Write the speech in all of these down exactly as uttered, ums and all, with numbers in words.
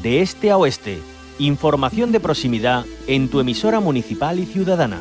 de este a oeste. Información de proximidad en tu emisora municipal y ciudadana.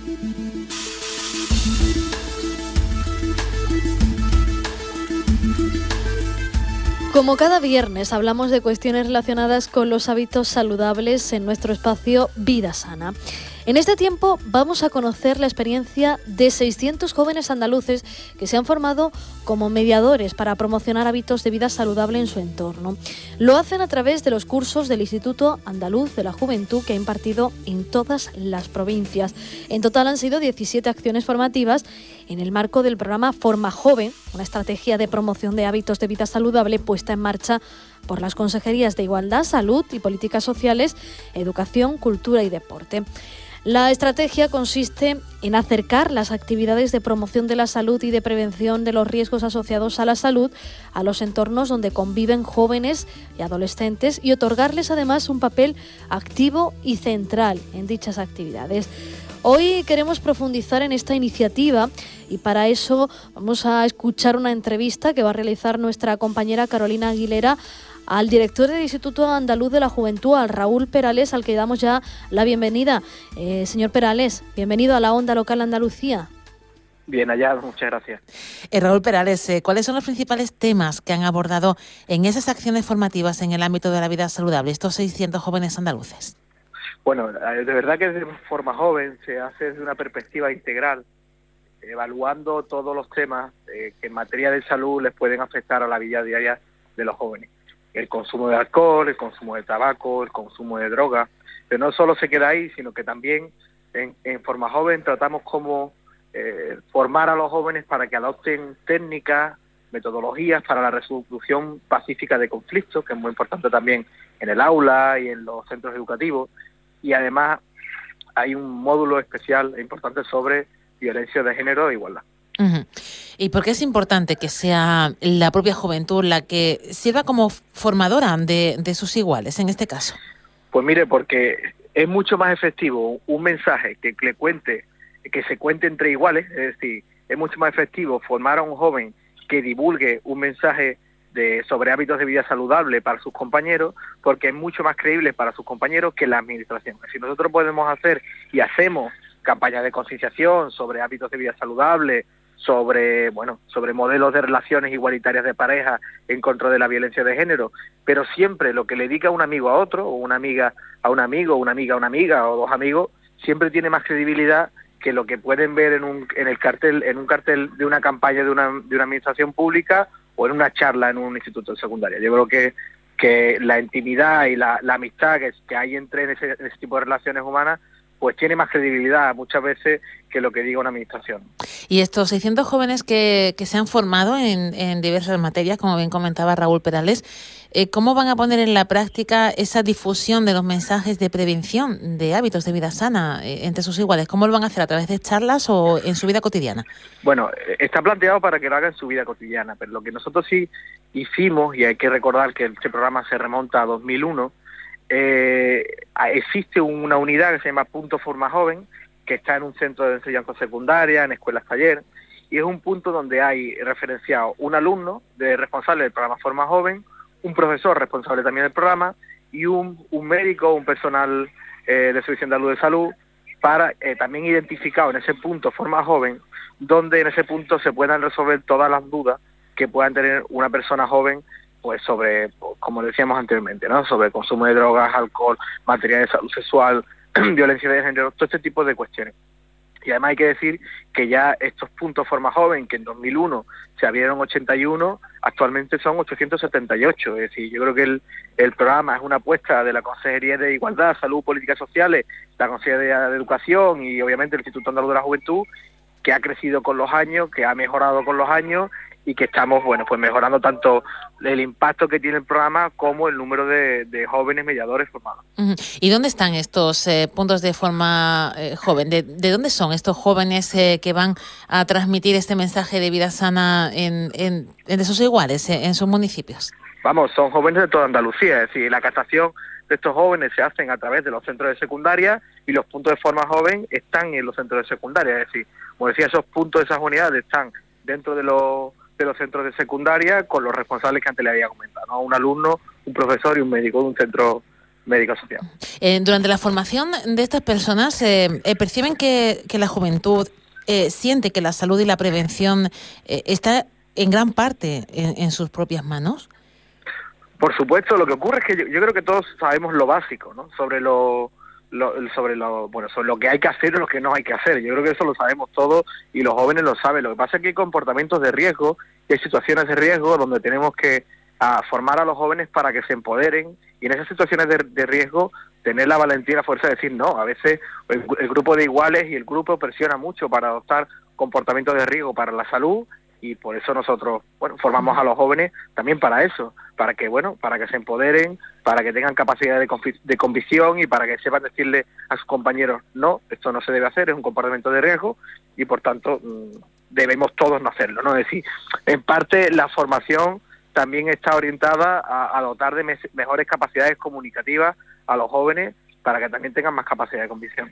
Como cada viernes hablamos de cuestiones relacionadas con los hábitos saludables en nuestro espacio Vida Sana. En este tiempo vamos a conocer la experiencia de seiscientos jóvenes andaluces que se han formado como mediadores para promocionar hábitos de vida saludable en su entorno. Lo hacen a través de los cursos del Instituto Andaluz de la Juventud que ha impartido en todas las provincias. En total han sido diecisiete acciones formativas en el marco del programa Forma Joven, una estrategia de promoción de hábitos de vida saludable puesta en marcha por las consejerías de Igualdad, Salud y Políticas Sociales, Educación, Cultura y Deporte. La estrategia consiste en acercar las actividades de promoción de la salud y de prevención de los riesgos asociados a la salud a los entornos donde conviven jóvenes y adolescentes y otorgarles además un papel activo y central en dichas actividades. Hoy queremos profundizar en esta iniciativa y para eso vamos a escuchar una entrevista que va a realizar nuestra compañera Carolina Aguilera al director del Instituto Andaluz de la Juventud, al Raúl Perales, al que damos ya la bienvenida. Eh, señor Perales, bienvenido a la Onda Local Andalucía. Bien hallado, muchas gracias. Eh, Raúl Perales, eh, ¿cuáles son los principales temas que han abordado en esas acciones formativas en el ámbito de la vida saludable estos seiscientos jóvenes andaluces? Bueno, de verdad que de forma joven se hace desde una perspectiva integral, evaluando todos los temas eh, que en materia de salud les pueden afectar a la vida diaria de los jóvenes. El consumo de alcohol, el consumo de tabaco, el consumo de drogas, pero no solo se queda ahí, sino que también en, en forma joven tratamos como eh, formar a los jóvenes para que adopten técnicas, metodologías para la resolución pacífica de conflictos, que es muy importante también en el aula y en los centros educativos, y además hay un módulo especial e importante sobre violencia de género e igualdad. Uh-huh. ¿Y por qué es importante que sea la propia juventud la que sirva como formadora de, de sus iguales en este caso? Pues mire, porque es mucho más efectivo un mensaje que le cuente, que se cuente entre iguales, es decir, es mucho más efectivo formar a un joven que divulgue un mensaje de sobre hábitos de vida saludable para sus compañeros, porque es mucho más creíble para sus compañeros que la administración. Si nosotros podemos hacer y hacemos campañas de concienciación sobre hábitos de vida saludable, sobre bueno sobre modelos de relaciones igualitarias de pareja en contra de la violencia de género, pero siempre lo que le diga un amigo a otro, o una amiga a un amigo, una amiga a una amiga, o dos amigos, siempre tiene más credibilidad que lo que pueden ver en un en el cartel en un cartel de una campaña de una de una administración pública o en una charla en un instituto de secundaria. Yo creo que que la intimidad y la, la amistad que, que hay entre en ese, en ese tipo de relaciones humanas pues tiene más credibilidad muchas veces que lo que diga una administración. Y estos seiscientos jóvenes que, que se han formado en, en diversas materias, como bien comentaba Raúl Perales, eh, ¿cómo van a poner en la práctica esa difusión de los mensajes de prevención de hábitos de vida sana eh, entre sus iguales? ¿Cómo lo van a hacer? ¿A través de charlas o en su vida cotidiana? Bueno, está planteado para que lo hagan en su vida cotidiana, pero lo que nosotros sí hicimos, y hay que recordar que este programa se remonta a dos mil uno, Eh, existe una unidad que se llama Punto Forma Joven, que está en un centro de enseñanza secundaria, en escuelas taller, y es un punto donde hay referenciado un alumno de responsable del programa Forma Joven, un profesor responsable también del programa, y un, un médico, un personal eh, de Servicio Andaluz de Salud, para eh, también identificado en ese punto Forma Joven, donde en ese punto se puedan resolver todas las dudas que puedan tener una persona joven pues sobre, como decíamos anteriormente, ¿no? Sobre consumo de drogas, alcohol, materia de salud sexual, violencia de género, todo este tipo de cuestiones. Y además hay que decir que ya estos puntos Forma Joven, que en dos mil uno se abrieron ochenta y uno, actualmente son ochocientos setenta y ocho. Es decir, yo creo que el, el programa es una apuesta de la Consejería de Igualdad, Salud, Políticas Sociales, la Consejería de Educación y obviamente el Instituto Andaluz de la Juventud, que ha crecido con los años, que ha mejorado con los años y que estamos, bueno, pues mejorando tanto el impacto que tiene el programa como el número de, de jóvenes mediadores formados. Uh-huh. ¿Y dónde están estos eh, puntos de forma eh, joven? ¿De, ¿De dónde son estos jóvenes eh, que van a transmitir este mensaje de vida sana en, en, en sus iguales, eh, en sus municipios? Vamos, son jóvenes de toda Andalucía, es decir, la captación de estos jóvenes se hacen a través de los centros de secundaria y los puntos de forma joven están en los centros de secundaria, es decir, como decía, esos puntos de esas unidades están dentro de los de los centros de secundaria con los responsables que antes le había comentado, ¿no? Un alumno, un profesor y un médico de un centro médico asociado. Eh, durante la formación de estas personas, eh, eh, ¿perciben que, que la juventud eh, siente que la salud y la prevención eh, está en gran parte en, en sus propias manos? Por supuesto, lo que ocurre es que yo, yo creo que todos sabemos lo básico, ¿no? Sobre lo, lo sobre lo bueno sobre lo que hay que hacer y lo que no hay que hacer. Yo creo que eso lo sabemos todos y los jóvenes lo saben. Lo que pasa es que hay comportamientos de riesgo, y hay situaciones de riesgo donde tenemos que a, formar a los jóvenes para que se empoderen, y en esas situaciones de, de riesgo tener la valentía y la fuerza de decir no. A veces el, el grupo de iguales y el grupo presiona mucho para adoptar comportamientos de riesgo para la salud, y por eso nosotros, bueno, formamos a los jóvenes también para eso, para que, bueno, para que se empoderen, para que tengan capacidad de, convi- de convicción y para que sepan decirle a sus compañeros, no, esto no se debe hacer, es un comportamiento de riesgo, y por tanto mmm, debemos todos no hacerlo, ¿no? Es decir, en parte la formación también está orientada a, a dotar de me- mejores capacidades comunicativas a los jóvenes, para que también tengan más capacidad de convicción.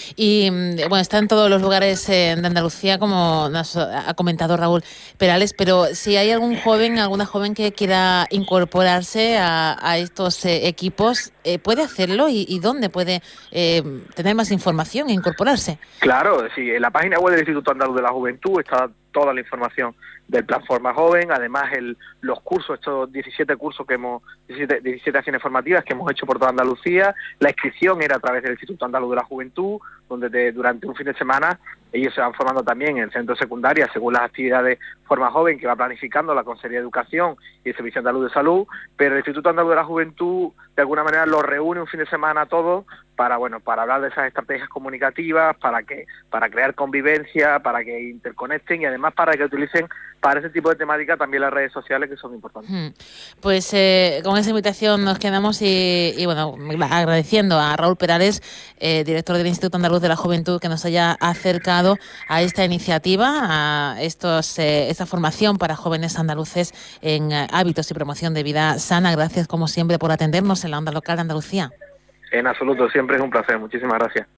Y bueno, está en todos los lugares eh, de Andalucía, como nos ha comentado Raúl Perales, pero si hay algún joven, alguna joven que quiera incorporarse a, a estos eh, equipos, eh, ¿puede hacerlo? ¿Y, y dónde puede eh, tener más información e incorporarse? Claro, sí, en la página web del Instituto Andaluz de la Juventud está toda la información del Plan Forma Joven, además el, los cursos, estos diecisiete cursos que hemos, diecisiete, diecisiete acciones formativas que hemos hecho por toda Andalucía. La inscripción era a través del Instituto Andaluz de la Juventud, donde de, durante un fin de semana ellos se van formando también en el centro secundario según las actividades Forma Joven que va planificando la Consejería de Educación y el Servicio Andaluz de Salud, pero el Instituto Andaluz de la Juventud de alguna manera los reúne un fin de semana a todos para, bueno, para hablar de esas estrategias comunicativas, para que para crear convivencia, para que interconecten y además para que utilicen para ese tipo de temática también las redes sociales, que son importantes. Pues eh, con esa invitación nos quedamos y, y bueno, agradeciendo a Raúl Perales, eh, director del Instituto Andaluz de la Juventud, que nos haya acercado a esta iniciativa, a estos eh, esta formación para jóvenes andaluces en eh, hábitos y promoción de vida sana. Gracias, como siempre, por atendernos en la onda local de Andalucía. En absoluto, siempre es un placer. Muchísimas gracias.